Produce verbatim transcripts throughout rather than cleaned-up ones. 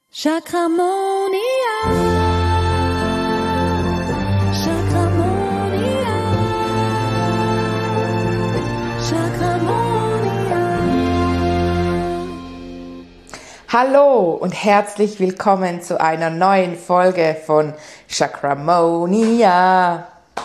Chakramonia, Chakramonia, Chakramonia. Hallo und herzlich willkommen zu einer neuen Folge von Chakramonia.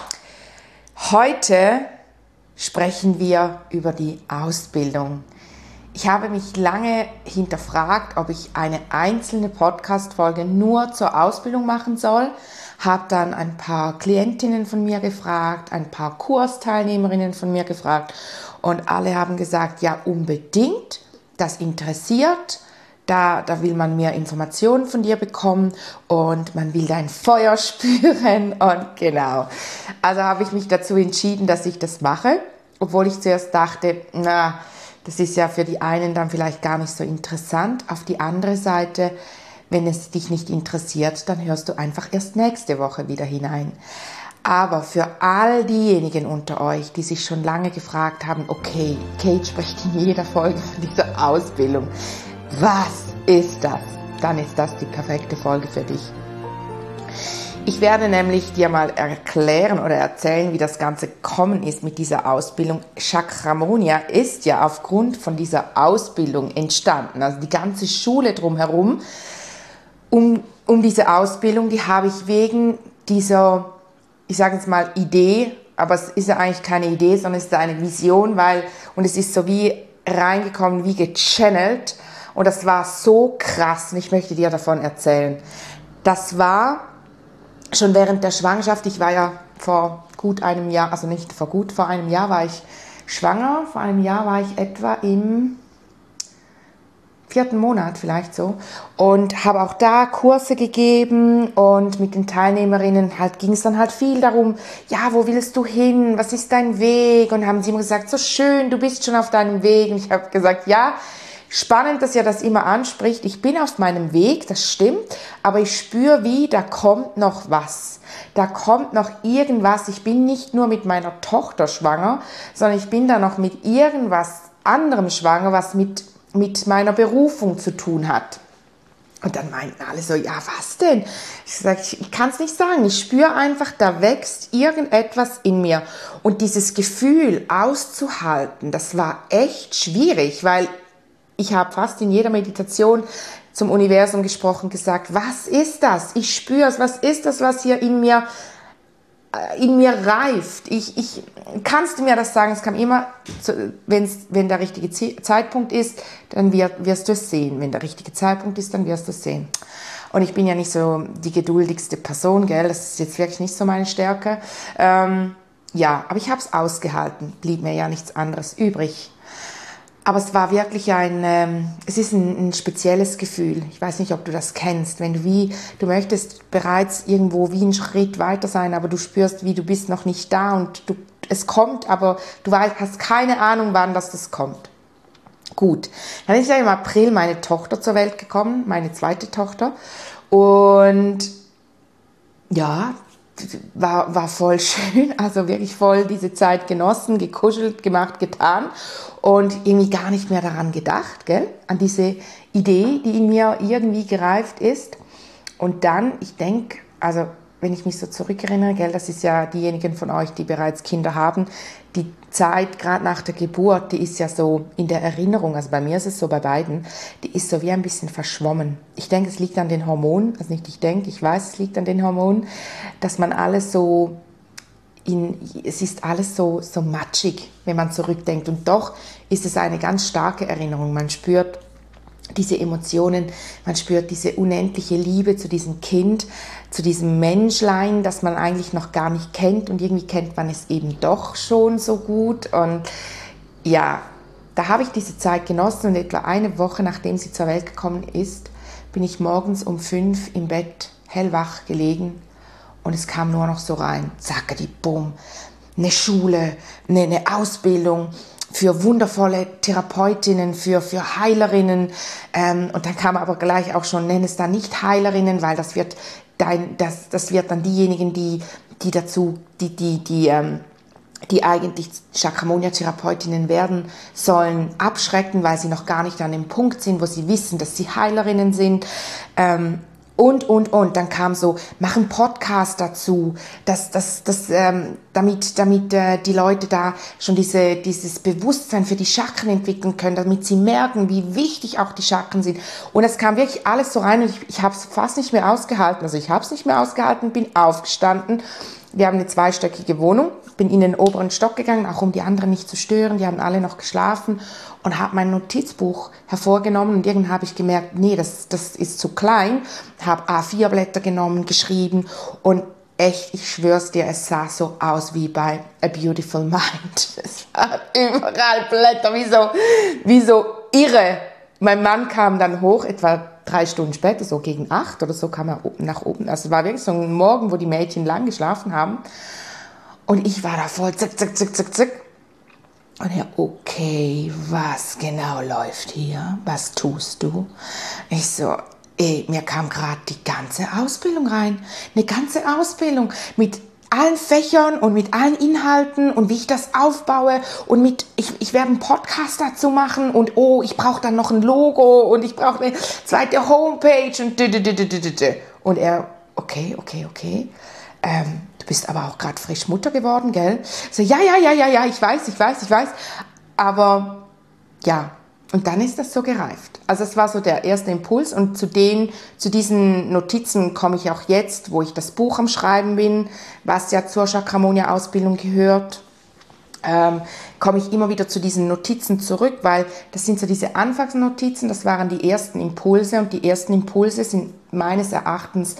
Heute sprechen wir über die Ausbildung. Ich habe mich lange hinterfragt, ob ich eine einzelne Podcast-Folge nur zur Ausbildung machen soll. Habe dann ein paar Klientinnen von mir gefragt, ein paar Kursteilnehmerinnen von mir gefragt und alle haben gesagt, ja unbedingt, das interessiert, da, da will man mehr Informationen von dir bekommen und man will dein Feuer spüren und genau. Also habe ich mich dazu entschieden, dass ich das mache, obwohl ich zuerst dachte, na, das ist ja für die einen dann vielleicht gar nicht so interessant. Auf die andere Seite, wenn es dich nicht interessiert, dann hörst du einfach erst nächste Woche wieder hinein. Aber für all diejenigen unter euch, die sich schon lange gefragt haben, okay, Kate spricht in jeder Folge von dieser Ausbildung. Was ist das? Dann ist das die perfekte Folge für dich. Ich werde nämlich dir mal erklären oder erzählen, wie das Ganze gekommen ist mit dieser Ausbildung. Chakramonia ist ja aufgrund von dieser Ausbildung entstanden. Also die ganze Schule drumherum um, um diese Ausbildung, die habe ich wegen dieser, ich sage jetzt mal Idee, aber es ist ja eigentlich keine Idee, sondern es ist eine Vision, weil, und es ist so wie reingekommen, wie gechannelt. Und das war so krass und ich möchte dir davon erzählen. Das war schon während der Schwangerschaft, ich war ja vor gut einem Jahr, also nicht vor gut, vor einem Jahr war ich schwanger, vor einem Jahr war ich etwa im vierten Monat vielleicht so und habe auch da Kurse gegeben und mit den Teilnehmerinnen halt ging es dann halt viel darum, ja, wo willst du hin, was ist dein Weg und haben sie immer gesagt, so schön, du bist schon auf deinem Weg und ich habe gesagt, ja, spannend, dass ihr das immer anspricht. Ich bin auf meinem Weg, das stimmt, aber ich spüre wie, da kommt noch was. Da kommt noch irgendwas. Ich bin nicht nur mit meiner Tochter schwanger, sondern ich bin da noch mit irgendwas anderem schwanger, was mit, mit meiner Berufung zu tun hat. Und dann meinten alle so, ja, was denn? Ich sage, ich, ich kann es nicht sagen. Ich spüre einfach, da wächst irgendetwas in mir. Und dieses Gefühl auszuhalten, das war echt schwierig, weil ich habe fast in jeder Meditation zum Universum gesprochen, gesagt, was ist das? Ich spüre es, was ist das, was hier in mir, in mir reift? Ich, ich, kannst du mir das sagen? Es kam immer, wenn's, wenn der richtige Zeitpunkt ist, dann wird, wirst du es sehen. Wenn der richtige Zeitpunkt ist, dann wirst du es sehen. Und ich bin ja nicht so die geduldigste Person, gell? Das ist jetzt wirklich nicht so meine Stärke. Ähm, ja, aber ich habe es ausgehalten, blieb mir ja nichts anderes übrig. Aber es war wirklich ein, ähm, es ist ein, ein spezielles Gefühl. Ich weiß nicht, ob du das kennst, wenn du wie, du möchtest bereits irgendwo wie einen Schritt weiter sein, aber du spürst, wie du bist noch nicht da und du, es kommt, aber du weißt, hast keine Ahnung, wann das, das kommt. Gut, dann ist ja im April meine Tochter zur Welt gekommen, meine zweite Tochter und ja, War, war voll schön, also wirklich voll diese Zeit genossen, gekuschelt, gemacht, getan und irgendwie gar nicht mehr daran gedacht, gell? An diese Idee, die in mir irgendwie gereift ist. Und dann, ich denke, also wenn ich mich so zurückerinnere, gell, das ist ja diejenigen von euch, die bereits Kinder haben, die Zeit gerade nach der Geburt, die ist ja so in der Erinnerung, also bei mir ist es so, bei beiden, die ist so wie ein bisschen verschwommen. Ich denke, es liegt an den Hormonen, also nicht ich denke, ich weiß, es liegt an den Hormonen, dass man alles so, in, es ist alles so, so matschig, wenn man zurückdenkt. Und doch ist es eine ganz starke Erinnerung. Man spürt diese Emotionen, man spürt diese unendliche Liebe zu diesem Kind, zu diesem Menschlein, das man eigentlich noch gar nicht kennt und irgendwie kennt man es eben doch schon so gut. Und ja, da habe ich diese Zeit genossen und etwa eine Woche, nachdem sie zur Welt gekommen ist, bin ich morgens um fünf im Bett hellwach gelegen und es kam nur noch so rein, zackadi, bumm, eine Schule, eine, eine Ausbildung für wundervolle Therapeutinnen, für, für Heilerinnen. Ähm, und dann kam aber gleich auch schon, nenn es dann nicht Heilerinnen, weil das wird, dein, das, das wird dann diejenigen, die, die dazu, die, die, die, ähm, die eigentlich Chakramonia-Therapeutinnen werden sollen, abschrecken, weil sie noch gar nicht an dem Punkt sind, wo sie wissen, dass sie Heilerinnen sind. Ähm, und, und, und. Dann kam so, mach einen Podcast dazu, dass, dass, dass, ähm, damit, damit äh, die Leute da schon diese, dieses Bewusstsein für die Chakren entwickeln können, damit sie merken, wie wichtig auch die Chakren sind. Und es kam wirklich alles so rein und ich, ich habe es fast nicht mehr ausgehalten. Also ich habe es nicht mehr ausgehalten, bin aufgestanden. Wir haben eine zweistöckige Wohnung, bin in den oberen Stock gegangen, auch um die anderen nicht zu stören, die haben alle noch geschlafen und habe mein Notizbuch hervorgenommen und irgendwann habe ich gemerkt, nee, das, das ist zu klein, habe A vier Blätter genommen, geschrieben und echt, ich schwör's dir, es sah so aus wie bei A Beautiful Mind. Es waren überall Blätter, wie so, wie so irre. Mein Mann kam dann hoch, etwa drei Stunden später, so gegen acht oder so, kam er nach oben. Also es war wirklich so ein Morgen, wo die Mädchen lang geschlafen haben. Und ich war da voll zick, zick, zick, zick, zick. Und er, okay, was genau läuft hier? Was tust du? Ich so, ey, mir kam gerade die ganze Ausbildung rein. Eine ganze Ausbildung mit allen Fächern und mit allen Inhalten und wie ich das aufbaue und mit, ich, ich werde einen Podcast dazu machen und oh, ich brauche dann noch ein Logo und ich brauche eine zweite Homepage und d, d, d, d, d, d. Und er, okay, okay, okay, ähm, du bist aber auch gerade frisch Mutter geworden, gell? So, ja, ja, ja, ja, ja, ich weiß, ich weiß, ich weiß, aber ja, und dann ist das so gereift. Also es war so der erste Impuls und zu den, zu diesen Notizen komme ich auch jetzt, wo ich das Buch am Schreiben bin, was ja zur Chakramonia-Ausbildung gehört, ähm, komme ich immer wieder zu diesen Notizen zurück, weil das sind so diese Anfangsnotizen, das waren die ersten Impulse und die ersten Impulse sind meines Erachtens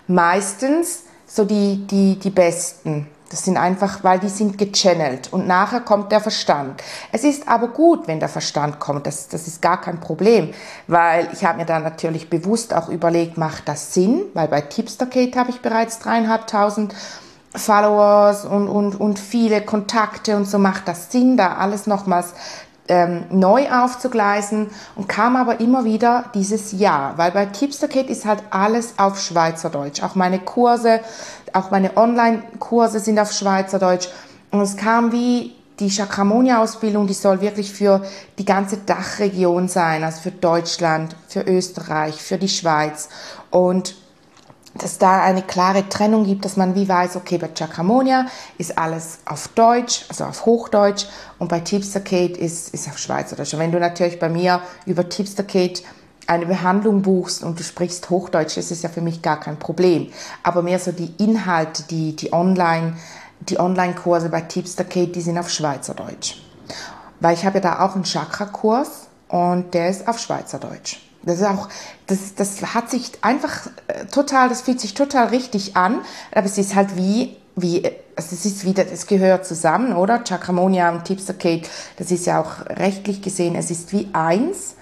meistens so die, die, die besten. Das sind einfach, weil die sind gechannelt und nachher kommt der Verstand. Es ist aber gut, wenn der Verstand kommt, das, das ist gar kein Problem, weil ich habe mir da natürlich bewusst auch überlegt, macht das Sinn, weil bei Tipsterkate habe ich bereits dreieinhalbtausend Followers und, und, und viele Kontakte und so, macht das Sinn, da alles nochmals ähm, neu aufzugleisen und kam aber immer wieder dieses Ja, weil bei Tipsterkate ist halt alles auf Schweizerdeutsch, auch meine Kurse, auch meine Online-Kurse sind auf Schweizerdeutsch und es kam wie die Chakramonia-Ausbildung, die soll wirklich für die ganze Dachregion sein, also für Deutschland, für Österreich, für die Schweiz und dass da eine klare Trennung gibt, dass man wie weiß, okay, bei Chakramonia ist alles auf Deutsch, also auf Hochdeutsch und bei Tipsterkate ist, ist auf Schweizerdeutsch. Und wenn du natürlich bei mir über Tipsterkate eine Behandlung buchst und du sprichst Hochdeutsch, das ist ja für mich gar kein Problem. Aber mehr so die Inhalte, die, die Online, die Online-Kurse bei Tipsterkate, die sind auf Schweizerdeutsch. Weil ich habe ja da auch einen Chakra-Kurs und der ist auf Schweizerdeutsch. Das ist auch, das, das hat sich einfach total, das fühlt sich total richtig an, aber es ist halt wie, wie, also es ist wieder, es gehört zusammen, oder? Chakramonia und Tipsterkate, das ist ja auch rechtlich gesehen, es ist wie eins.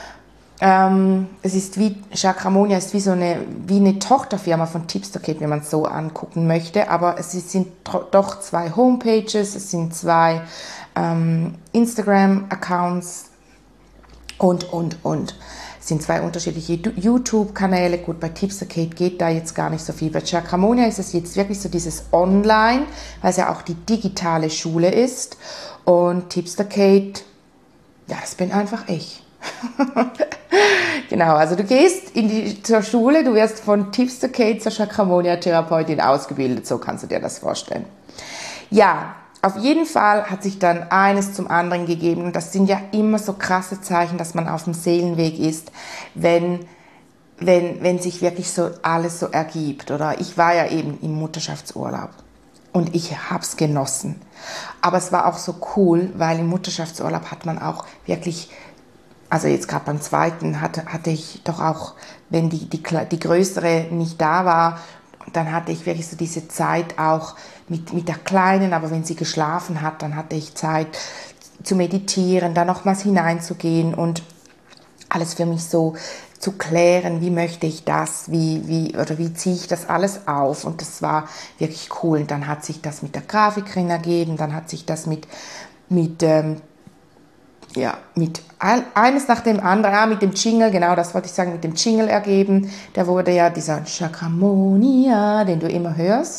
Ähm, es ist wie, Chakramonia ist wie so eine, wie eine Tochterfirma von Tipsterkate, wenn man es so angucken möchte, aber es sind doch zwei Homepages, es sind zwei ähm, Instagram-Accounts und, und, und. Es sind zwei unterschiedliche YouTube-Kanäle. Gut, bei Tipsterkate geht da jetzt gar nicht so viel. Bei Chakramonia ist es jetzt wirklich so dieses Online, weil es ja auch die digitale Schule ist. Und Tipsterkate, ja, das bin einfach ich. Genau, also du gehst in die, zur Schule, du wirst von Tipsterkate zur Chakramonia-Therapeutin ausgebildet, so kannst du dir das vorstellen. Ja, auf jeden Fall hat sich dann eines zum anderen gegeben und das sind ja immer so krasse Zeichen, dass man auf dem Seelenweg ist, wenn, wenn, wenn sich wirklich so alles so ergibt. Oder ich war ja eben im Mutterschaftsurlaub und ich habe es genossen. Aber es war auch so cool, weil im Mutterschaftsurlaub hat man auch wirklich, also jetzt gerade beim zweiten hatte, hatte ich doch auch, wenn die, die, die größere nicht da war, dann hatte ich wirklich so diese Zeit auch mit, mit der Kleinen, aber wenn sie geschlafen hat, dann hatte ich Zeit zu meditieren, da nochmals hineinzugehen und alles für mich so zu klären, wie möchte ich das, wie, wie, oder wie ziehe ich das alles auf und das war wirklich cool. Und dann hat sich das mit der Grafikerin ergeben, dann hat sich das mit, mit ähm, ja, mit eines nach dem anderen, ah, mit dem Jingle, genau, das wollte ich sagen, mit dem Jingle ergeben. Der wurde ja dieser Chakramonia, den du immer hörst.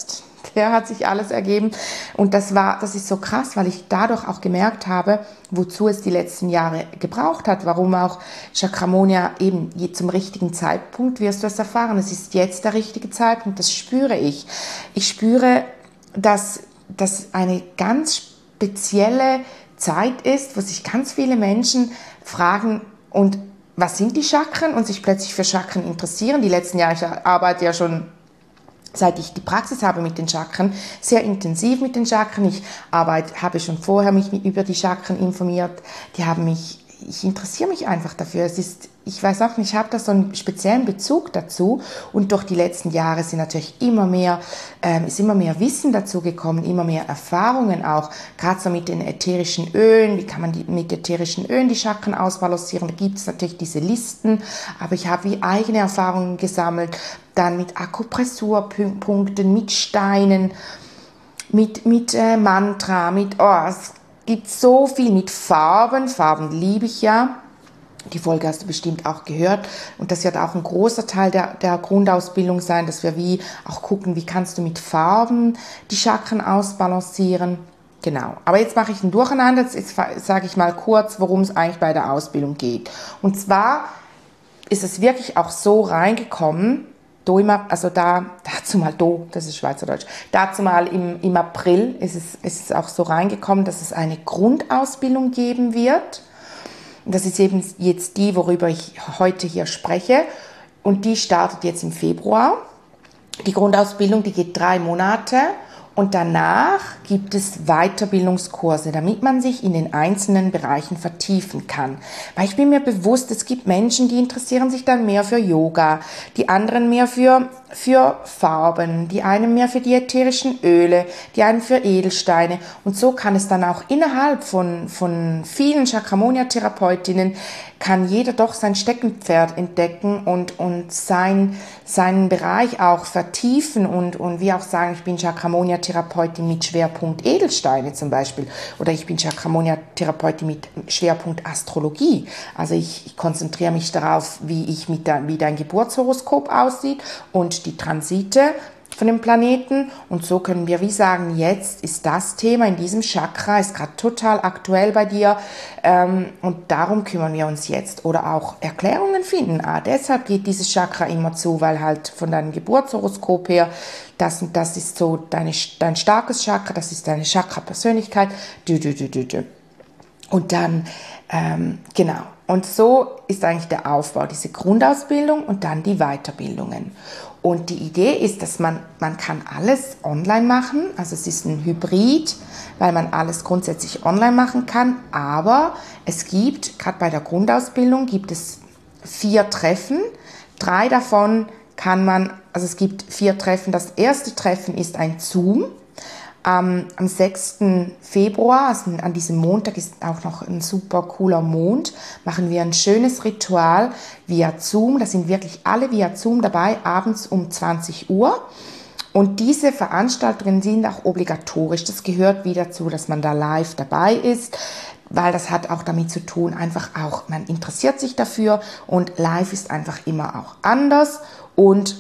bisher hat sich alles ergeben. Und das war, das ist so krass, weil ich dadurch auch gemerkt habe, wozu es die letzten Jahre gebraucht hat, warum auch Chakramonia eben zum richtigen Zeitpunkt wirst du es erfahren. Es ist jetzt der richtige Zeitpunkt, das spüre ich. Ich spüre, dass das eine ganz spezielle Zeit ist, wo sich ganz viele Menschen fragen, und was sind die Chakren, und sich plötzlich für Chakren interessieren. Die letzten Jahre, ich arbeite ja schon, seit ich die Praxis habe mit den Chakren, sehr intensiv mit den Chakren. Ich arbeite, habe schon vorher mich über die Chakren informiert. Die haben mich, ich interessiere mich einfach dafür. Es ist, ich weiß auch nicht, ich habe da so einen speziellen Bezug dazu. Und durch die letzten Jahre sind natürlich immer mehr, ähm, ist immer mehr Wissen dazu gekommen, immer mehr Erfahrungen auch, gerade so mit den ätherischen Ölen. Wie kann man die, mit ätherischen Ölen die Chakren ausbalancieren? Da gibt es natürlich diese Listen, aber ich habe wie eigene Erfahrungen gesammelt, dann mit Akupressurpunkten, mit Steinen, mit, mit äh, Mantra, mit, oh, es gibt so viel, mit Farben. Farben liebe ich ja. Die Folge hast du bestimmt auch gehört. Und das wird auch ein großer Teil der, der Grundausbildung sein, dass wir wie auch gucken, wie kannst du mit Farben die Chakren ausbalancieren. Genau. Aber jetzt mache ich ein Durcheinander. Jetzt sage ich mal kurz, worum es eigentlich bei der Ausbildung geht. Und zwar ist es wirklich auch so reingekommen, do im, also da, dazu mal do, das ist Schweizerdeutsch, dazu mal im, im April ist es, ist es auch so reingekommen, dass es eine Grundausbildung geben wird. Das ist eben jetzt die, worüber ich heute hier spreche. Und die startet jetzt im Februar. Die Grundausbildung, die geht drei Monate. Und danach gibt es Weiterbildungskurse, damit man sich in den einzelnen Bereichen vertiefen kann. Weil ich bin mir bewusst, es gibt Menschen, die interessieren sich dann mehr für Yoga, die anderen mehr für, für Farben, die einen mehr für die ätherischen Öle, die einen für Edelsteine. Und so kann es dann auch innerhalb von, von vielen Chakramonia-Therapeutinnen, kann jeder doch sein Steckenpferd entdecken und, und sein, seinen Bereich auch vertiefen und, und wie auch sagen, ich bin Chakramonia-Therapeutin mit Schwerpunkt Edelsteine zum Beispiel, oder ich bin Chakramonia-Therapeutin mit Schwerpunkt Astrologie. Also ich, ich konzentriere mich darauf, wie ich mit der, wie dein Geburtshoroskop aussieht und die Transite von dem Planeten, und so können wir wie sagen, jetzt ist das Thema in diesem Chakra, ist gerade total aktuell bei dir, ähm, und darum kümmern wir uns jetzt. Oder auch Erklärungen finden, ah, deshalb geht dieses Chakra immer zu, weil halt von deinem Geburtshoroskop her, das und das ist so deine, dein starkes Chakra, das ist deine Chakra-Persönlichkeit, dü, dü, dü, dü, dü. Und dann, ähm, genau, und so ist eigentlich der Aufbau, diese Grundausbildung und dann die Weiterbildungen. Und die Idee ist, dass man, man kann alles online machen, also es ist ein Hybrid, weil man alles grundsätzlich online machen kann, aber es gibt, gerade bei der Grundausbildung, gibt es vier Treffen, drei davon kann man, also es gibt vier Treffen, das erste Treffen ist ein Zoom. Ähm, am sechsten Februar, also an diesem Montag ist auch noch ein super cooler Mond, machen wir ein schönes Ritual via Zoom. Da sind wirklich alle via Zoom dabei, abends um zwanzig Uhr. Und diese Veranstaltungen sind auch obligatorisch. Das gehört wieder dazu, dass man da live dabei ist, weil das hat auch damit zu tun, einfach auch, man interessiert sich dafür, und live ist einfach immer auch anders, und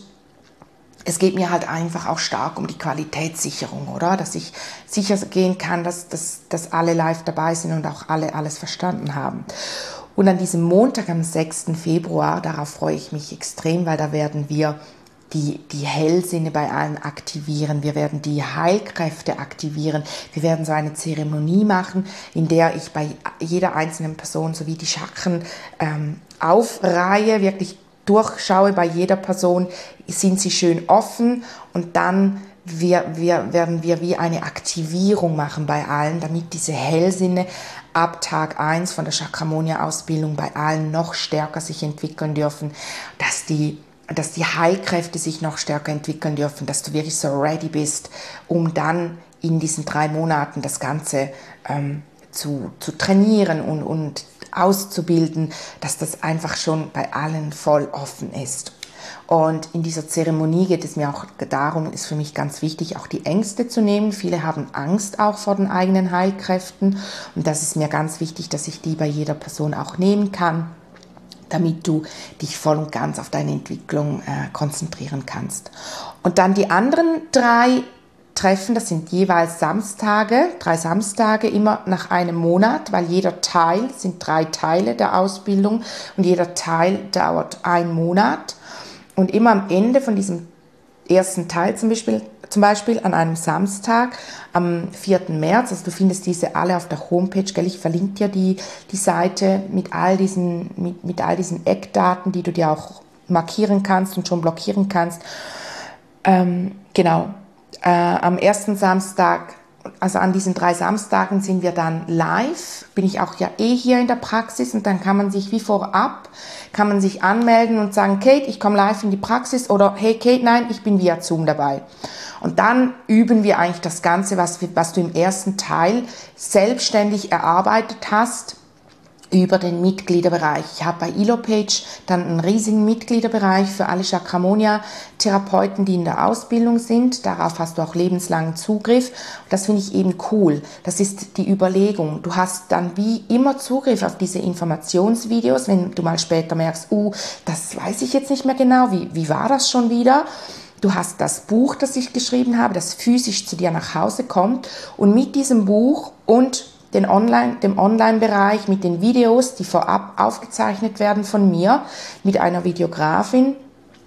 es geht mir halt einfach auch stark um die Qualitätssicherung, oder? Dass ich sicher gehen kann, dass, dass, dass alle live dabei sind und auch alle alles verstanden haben. Und an diesem Montag, am sechsten Februar, darauf freue ich mich extrem, weil da werden wir die, die Hellsinne bei allen aktivieren. Wir werden die Heilkräfte aktivieren. Wir werden so eine Zeremonie machen, in der ich bei jeder einzelnen Person sowie die Chakren ähm, aufreihe, wirklich durchschaue bei jeder Person, sind sie schön offen, und dann wir, wir, werden wir wie eine Aktivierung machen bei allen, damit diese Hellsinne ab Tag eins von der Chakramonia-Ausbildung bei allen noch stärker sich entwickeln dürfen, dass die, dass die Heilkräfte sich noch stärker entwickeln dürfen, dass du wirklich so ready bist, um dann in diesen drei Monaten das Ganze ähm, zu, zu trainieren und, und auszubilden, dass das einfach schon bei allen voll offen ist. Und in dieser Zeremonie geht es mir auch darum, ist für mich ganz wichtig, auch die Ängste zu nehmen. Viele haben Angst auch vor den eigenen Heilkräften, und das ist mir ganz wichtig, dass ich die bei jeder Person auch nehmen kann, damit du dich voll und ganz auf deine Entwicklung äh, konzentrieren kannst. Und dann die anderen drei Treffen, das sind jeweils Samstage, drei Samstage immer nach einem Monat, weil jeder Teil, das sind drei Teile der Ausbildung und jeder Teil dauert einen Monat. Und immer am Ende von diesem ersten Teil zum Beispiel, zum Beispiel an einem Samstag am vierten März, also du findest diese alle auf der Homepage, gell? Ich verlinke dir die, die Seite mit all diesen, mit, mit all diesen Eckdaten, die du dir auch markieren kannst und schon blockieren kannst. Ähm, genau. Äh, am ersten Samstag, also an diesen drei Samstagen sind wir dann live, bin ich auch ja eh hier in der Praxis und dann kann man sich wie vorab, kann man sich anmelden und sagen, Kate, ich komme live in die Praxis oder hey Kate, nein, ich bin via Zoom dabei. Und dann üben wir eigentlich das Ganze, was, was du im ersten Teil selbstständig erarbeitet hast, über den Mitgliederbereich. Ich habe bei Elopage dann einen riesigen Mitgliederbereich für alle Chakramonia-Therapeuten, die in der Ausbildung sind. Darauf hast du auch lebenslangen Zugriff. Und das finde ich eben cool. Das ist die Überlegung. Du hast dann wie immer Zugriff auf diese Informationsvideos, wenn du mal später merkst, uh, das weiß ich jetzt nicht mehr genau, wie, wie war das schon wieder? Du hast das Buch, das ich geschrieben habe, das physisch zu dir nach Hause kommt. Und mit diesem Buch und den Online, dem Online-Bereich mit den Videos, die vorab aufgezeichnet werden von mir, mit einer Videografin,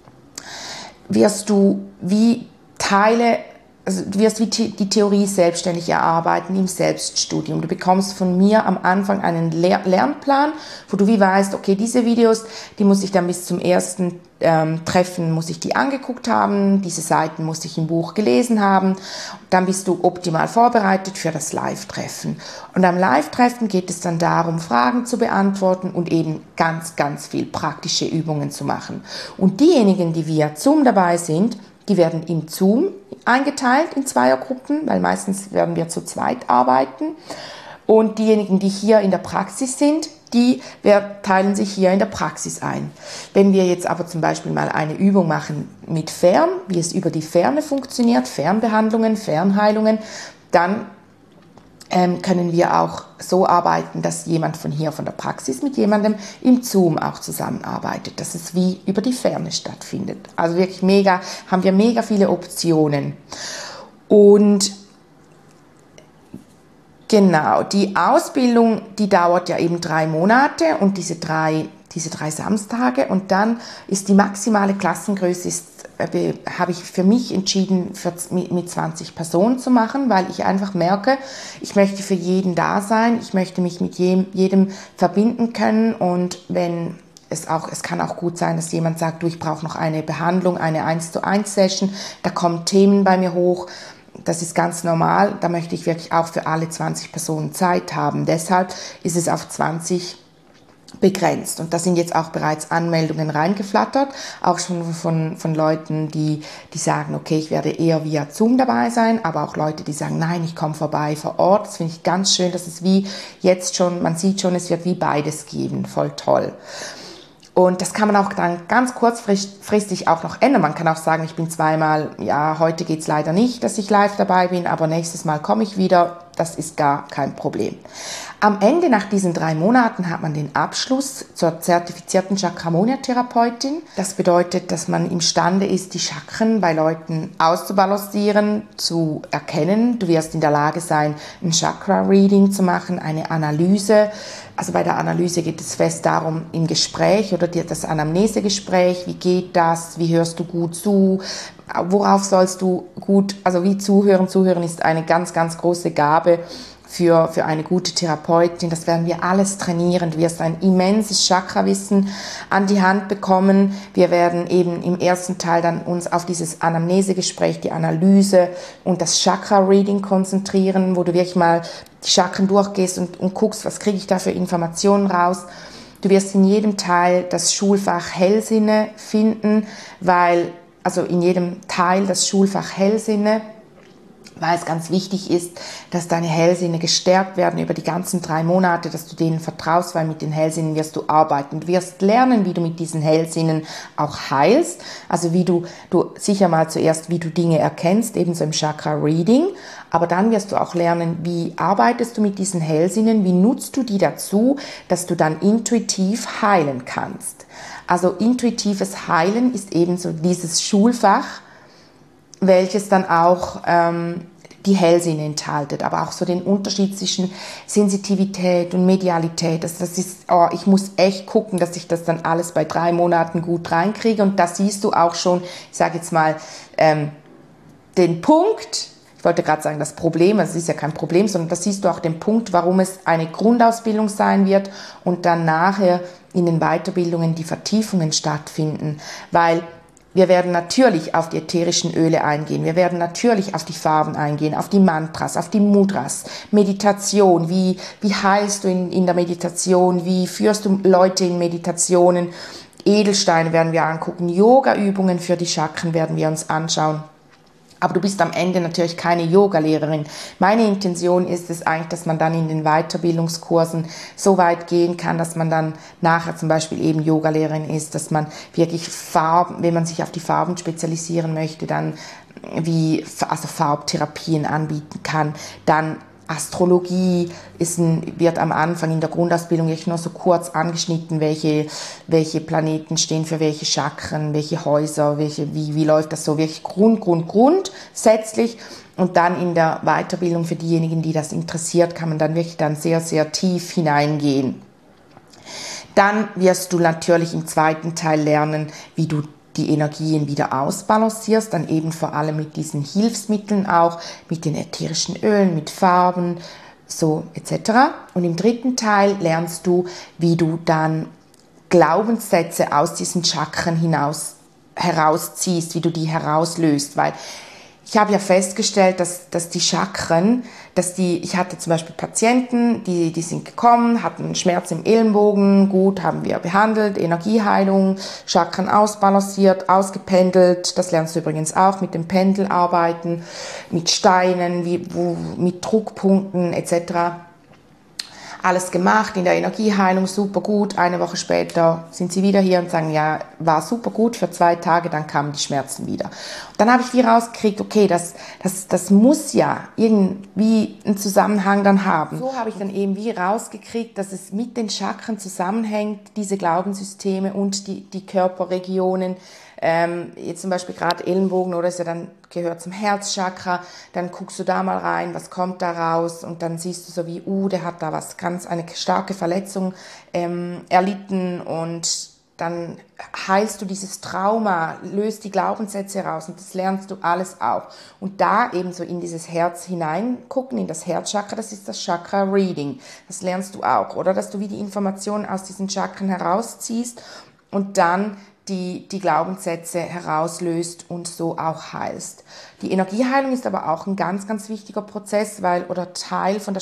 wirst du wie Teile, also du wirst wie die Theorie selbstständig erarbeiten im Selbststudium. Du bekommst von mir am Anfang einen Lehr- Lernplan, wo du wie weißt, okay, diese Videos, die muss ich dann bis zum ersten ähm, Treffen, muss ich die angeguckt haben, diese Seiten muss ich im Buch gelesen haben. Dann bist du optimal vorbereitet für das Live-Treffen. Und am Live-Treffen geht es dann darum, Fragen zu beantworten und eben ganz, ganz viel praktische Übungen zu machen. Und diejenigen, die via Zoom dabei sind, die werden im Zoom eingeteilt in Zweiergruppen, weil meistens werden wir zu zweit arbeiten. Und diejenigen, die hier in der Praxis sind, die wir teilen sich hier in der Praxis ein. Wenn wir jetzt aber zum Beispiel mal eine Übung machen mit Fern, wie es über die Ferne funktioniert, Fernbehandlungen, Fernheilungen, dann ähm, können wir auch so arbeiten, dass jemand von hier von der Praxis mit jemandem im Zoom auch zusammenarbeitet, dass es wie über die Ferne stattfindet. Also wirklich mega, haben wir mega viele Optionen. Und genau, die Ausbildung, die dauert ja eben drei Monate und diese drei, diese drei Samstage und dann ist die maximale Klassengröße, ist, äh, habe ich für mich entschieden, für, mit, mit zwanzig Personen zu machen, weil ich einfach merke, ich möchte für jeden da sein, ich möchte mich mit jedem, jedem verbinden können und wenn es auch, es kann auch gut sein, dass jemand sagt, du, ich brauche noch eine Behandlung, eine eins zu eins Session, da kommen Themen bei mir hoch. Das ist ganz normal, da möchte ich wirklich auch für alle zwanzig Personen Zeit haben. Deshalb ist es auf zwanzig begrenzt. Und da sind jetzt auch bereits Anmeldungen reingeflattert, auch schon von, von Leuten, die, die sagen, okay, ich werde eher via Zoom dabei sein, aber auch Leute, die sagen, nein, ich komme vorbei vor Ort. Das finde ich ganz schön, dass es wie jetzt schon, man sieht schon, es wird wie beides geben. Voll toll. Und das kann man auch dann ganz kurzfristig auch noch ändern. Man kann auch sagen, ich bin zweimal, ja, heute geht's leider nicht, dass ich live dabei bin, aber nächstes Mal komme ich wieder. Das ist gar kein Problem. Am Ende, nach diesen drei Monaten, hat man den Abschluss zur zertifizierten Chakramonia-Therapeutin. Das bedeutet, dass man imstande ist, die Chakren bei Leuten auszubalancieren, zu erkennen. Du wirst in der Lage sein, ein Chakra-Reading zu machen, eine Analyse. Also bei der Analyse geht es fest darum, im Gespräch oder das Anamnesegespräch, wie geht das, wie hörst du gut zu, worauf sollst du gut, also wie zuhören. Zuhören ist eine ganz, ganz große Gabe für, für eine gute Therapeutin. Das werden wir alles trainieren. Du wirst ein immenses Chakrawissen an die Hand bekommen. Wir werden eben im ersten Teil dann uns auf dieses Anamnesegespräch, die Analyse und das Chakra-Reading konzentrieren, wo du wirklich mal die Chakren durchgehst und, und guckst, was kriege ich da für Informationen raus. Du wirst in jedem Teil das Schulfach Hellsinne finden, weil, also in jedem Teil das Schulfach Hellsinne, weil es ganz wichtig ist, dass deine Hellsinne gestärkt werden über die ganzen drei Monate, dass du denen vertraust, weil mit den Hellsinnen wirst du arbeiten. Du wirst lernen, wie du mit diesen Hellsinnen auch heilst, also wie du, du sicher mal zuerst, wie du Dinge erkennst, ebenso im Chakra-Reading, aber dann wirst du auch lernen, wie arbeitest du mit diesen Hellsinnen, wie nutzt du die dazu, dass du dann intuitiv heilen kannst. Also intuitives Heilen ist ebenso dieses Schulfach, welches dann auch ähm, die Hellsinne enthalten, aber auch so den Unterschied zwischen Sensitivität und Medialität. Also das ist, oh, ich muss echt gucken, dass ich das dann alles bei drei Monaten gut reinkriege. Und da siehst du auch schon, ich sage jetzt mal, ähm, den Punkt, ich wollte gerade sagen das Problem, also es ist ja kein Problem, sondern da siehst du auch den Punkt, warum es eine Grundausbildung sein wird und dann nachher in den Weiterbildungen die Vertiefungen stattfinden, weil wir werden natürlich auf die ätherischen Öle eingehen, wir werden natürlich auf die Farben eingehen, auf die Mantras, auf die Mudras, Meditation, wie, wie heilst du in, in der Meditation, wie führst du Leute in Meditationen, Edelsteine werden wir angucken, Yoga-Übungen für die Chakren werden wir uns anschauen. Aber du bist am Ende natürlich keine Yoga-Lehrerin. Meine Intention ist es eigentlich, dass man dann in den Weiterbildungskursen so weit gehen kann, dass man dann nachher zum Beispiel eben Yoga-Lehrerin ist, dass man wirklich Farben, wenn man sich auf die Farben spezialisieren möchte, dann wie also Farbtherapien anbieten kann, dann Astrologie ist ein, wird am Anfang in der Grundausbildung echt nur so kurz angeschnitten, welche, welche Planeten stehen für welche Chakren, welche Häuser, welche, wie, wie läuft das so, wirklich Grund, Grund, grundsätzlich. Und dann in der Weiterbildung für diejenigen, die das interessiert, kann man dann wirklich dann sehr, sehr tief hineingehen. Dann wirst du natürlich im zweiten Teil lernen, wie du die Energien wieder ausbalancierst, dann eben vor allem mit diesen Hilfsmitteln auch, mit den ätherischen Ölen, mit Farben, so et cetera. Und im dritten Teil lernst du, wie du dann Glaubenssätze aus diesen Chakren hinaus herausziehst, wie du die herauslöst, weil ich habe ja festgestellt, dass, dass die Chakren, dass die, ich hatte zum Beispiel Patienten, die, die sind gekommen, hatten Schmerz im Ellenbogen, gut, haben wir behandelt, Energieheilung, Chakren ausbalanciert, ausgependelt, das lernst du übrigens auch mit dem Pendel arbeiten, mit Steinen, wie, wo, mit Druckpunkten et cetera. Alles gemacht in der Energieheilung, super gut. Eine Woche später sind sie wieder hier und sagen, ja, war super gut für zwei Tage, dann kamen die Schmerzen wieder. Und dann habe ich wie rausgekriegt, okay, das, das, das muss ja irgendwie einen Zusammenhang dann haben. So habe ich dann eben wie rausgekriegt, dass es mit den Chakren zusammenhängt, diese Glaubenssysteme und die, die Körperregionen. Ähm, jetzt zum Beispiel gerade Ellenbogen, oder ist ja dann gehört zum Herzchakra, dann guckst du da mal rein, was kommt da raus und dann siehst du so wie, uh, der hat da was ganz, eine starke Verletzung ähm, erlitten und dann heilst du dieses Trauma, löst die Glaubenssätze raus und das lernst du alles auch. Und da eben so in dieses Herz hineingucken, in das Herzchakra, das ist das Chakra Reading, das lernst du auch, oder dass du wie die Informationen aus diesen Chakren herausziehst und dann die, die Glaubenssätze herauslöst und so auch heilst. Die Energieheilung ist aber auch ein ganz, ganz wichtiger Prozess, weil, oder Teil von der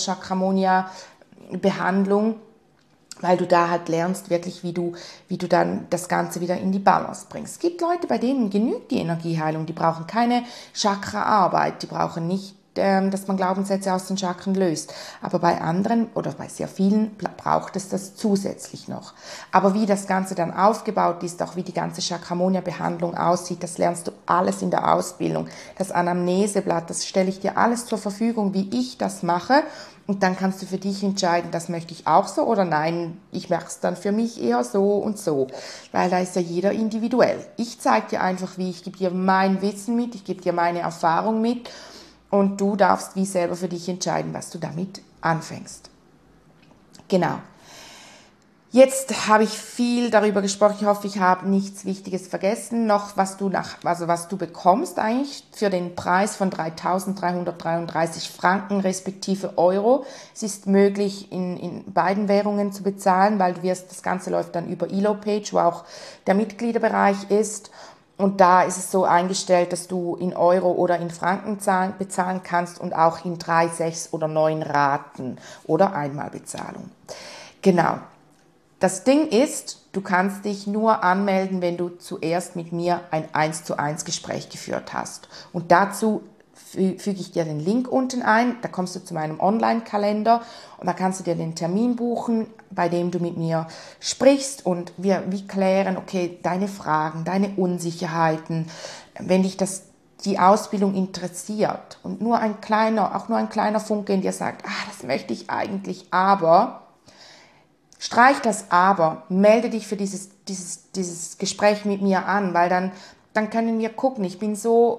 Chakramonia-Behandlung, weil du da halt lernst wirklich, wie du, wie du dann das Ganze wieder in die Balance bringst. Es gibt Leute, bei denen genügt die Energieheilung, die brauchen keine Chakraarbeit, die brauchen nicht, ähm, dass man Glaubenssätze aus den Chakren löst. Aber bei anderen oder bei sehr vielen braucht es das zusätzlich noch. Aber wie das Ganze dann aufgebaut ist, auch wie die ganze Chakramonia-Behandlung aussieht, das lernst du alles in der Ausbildung. Das Anamneseblatt, das stelle ich dir alles zur Verfügung, wie ich das mache. Und dann kannst du für dich entscheiden, das möchte ich auch so oder nein, ich mache es dann für mich eher so und so. Weil da ist ja jeder individuell. Ich zeige dir einfach, wie, ich gebe dir mein Wissen mit, ich gebe dir meine Erfahrung mit und du darfst wie selber für dich entscheiden, was du damit anfängst. Genau. Jetzt habe ich viel darüber gesprochen. Ich hoffe, ich habe nichts Wichtiges vergessen. Noch, was du nach, also was du bekommst eigentlich für den Preis von dreitausenddreihundertdreiunddreißig Franken respektive Euro. Es ist möglich, in, in beiden Währungen zu bezahlen, weil du wirst, das Ganze läuft dann über Elo-Page, wo auch der Mitgliederbereich ist. Und da ist es so eingestellt, dass du in Euro oder in Franken zahlen, bezahlen kannst und auch in drei, sechs oder neun Raten oder Einmalbezahlung. Genau. Das Ding ist, du kannst dich nur anmelden, wenn du zuerst mit mir ein eins zu eins Gespräch geführt hast. Und dazu füge ich dir den Link unten ein, da kommst du zu meinem Online-Kalender und da kannst du dir den Termin buchen, bei dem du mit mir sprichst und wir, wir klären, okay, deine Fragen, deine Unsicherheiten, wenn dich das die Ausbildung interessiert und nur ein kleiner, auch nur ein kleiner Funke in dir sagt, ah, das möchte ich eigentlich, aber streich das Aber, melde dich für dieses, dieses, dieses Gespräch mit mir an, weil dann, dann können wir gucken. Ich bin so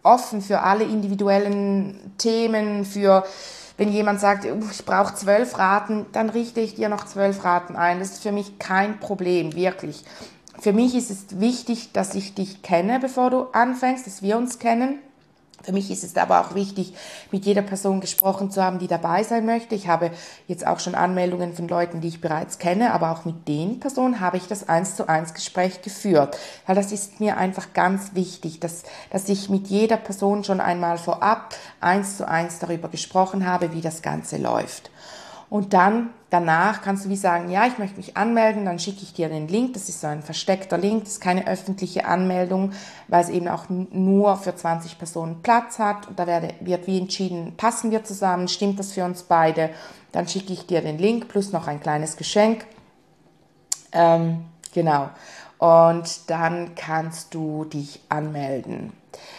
offen für alle individuellen Themen, für wenn jemand sagt, ich brauche zwölf Raten, dann richte ich dir noch zwölf Raten ein. Das ist für mich kein Problem, wirklich. Für mich ist es wichtig, dass ich dich kenne, bevor du anfängst, dass wir uns kennen. Für mich ist es aber auch wichtig, mit jeder Person gesprochen zu haben, die dabei sein möchte. Ich habe jetzt auch schon Anmeldungen von Leuten, die ich bereits kenne, aber auch mit den Personen habe ich das eins zu eins Gespräch geführt. Weil das ist mir einfach ganz wichtig, dass, dass ich mit jeder Person schon einmal vorab eins zu eins darüber gesprochen habe, wie das Ganze läuft. Und dann, danach kannst du wie sagen, ja, ich möchte mich anmelden, dann schicke ich dir den Link, das ist so ein versteckter Link, das ist keine öffentliche Anmeldung, weil es eben auch nur für zwanzig Personen Platz hat und da werde, wird wie entschieden, passen wir zusammen, stimmt das für uns beide, dann schicke ich dir den Link plus noch ein kleines Geschenk, ähm, genau, und dann kannst du dich anmelden.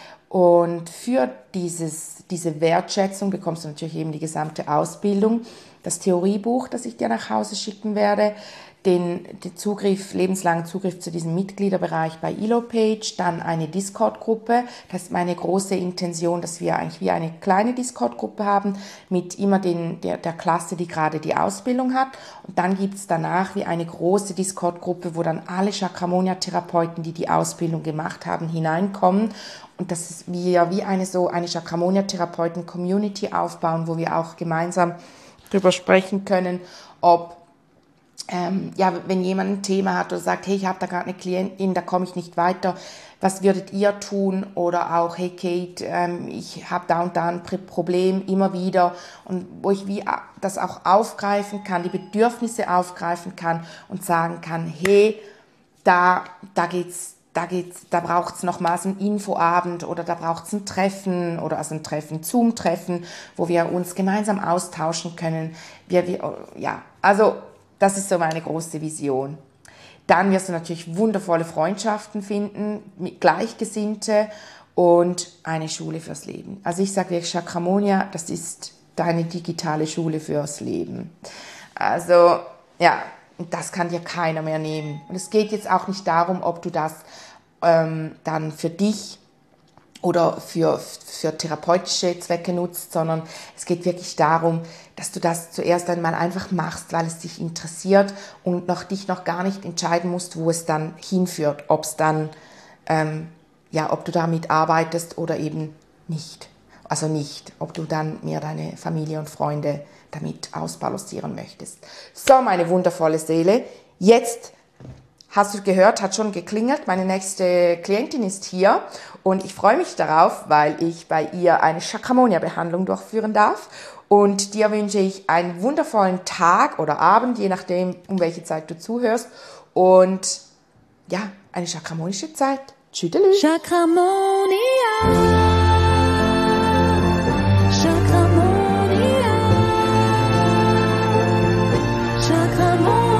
Und für dieses, diese Wertschätzung bekommst du natürlich eben die gesamte Ausbildung, das Theoriebuch, das ich dir nach Hause schicken werde, den, den Zugriff, lebenslangen Zugriff zu diesem Mitgliederbereich bei Elopage, dann eine Discord-Gruppe. Das ist meine große Intention, dass wir eigentlich wie eine kleine Discord-Gruppe haben mit immer den, der, der Klasse, die gerade die Ausbildung hat. Und dann gibt es danach wie eine große Discord-Gruppe, wo dann alle Chakramonia-Therapeuten, die die Ausbildung gemacht haben, hineinkommen. Und das ist wir wie eine so eine Chakramonia-Therapeuten-Community aufbauen, wo wir auch gemeinsam darüber sprechen können, ob ähm, ja, wenn jemand ein Thema hat oder sagt, hey, ich habe da gerade eine Klientin, da komme ich nicht weiter, was würdet ihr tun? Oder auch, hey Kate, ähm, ich habe da und da ein Problem immer wieder, und wo ich wie das auch aufgreifen kann, die Bedürfnisse aufgreifen kann und sagen kann, hey, da, da geht's Da, geht's, da braucht es nochmals einen Infoabend oder da braucht es ein Treffen oder also ein Treffen, Zoom-Treffen, wo wir uns gemeinsam austauschen können. Wir, wir, ja, also das ist so meine große Vision. Dann wirst du natürlich wundervolle Freundschaften finden, mit Gleichgesinnte und eine Schule fürs Leben. Also ich sage wirklich, Chakramonia, das ist deine digitale Schule fürs Leben. Also ja, das kann dir keiner mehr nehmen. Und es geht jetzt auch nicht darum, ob du das ähm, dann für dich oder für, für therapeutische Zwecke nutzt, sondern es geht wirklich darum, dass du das zuerst einmal einfach machst, weil es dich interessiert und noch dich noch gar nicht entscheiden musst, wo es dann hinführt, ob es dann, ähm, ja, ob du damit arbeitest oder eben nicht. Also nicht, ob du dann mehr deine Familie und Freunde damit ausbalancieren möchtest. So, meine wundervolle Seele, jetzt hast du gehört, hat schon geklingelt, meine nächste Klientin ist hier und ich freue mich darauf, weil ich bei ihr eine Chakramonia-Behandlung durchführen darf, und dir wünsche ich einen wundervollen Tag oder Abend, je nachdem, um welche Zeit du zuhörst, und ja, eine chakramonische Zeit. Tschüdelü. Chakramonia. Chakramonia, Chakramonia.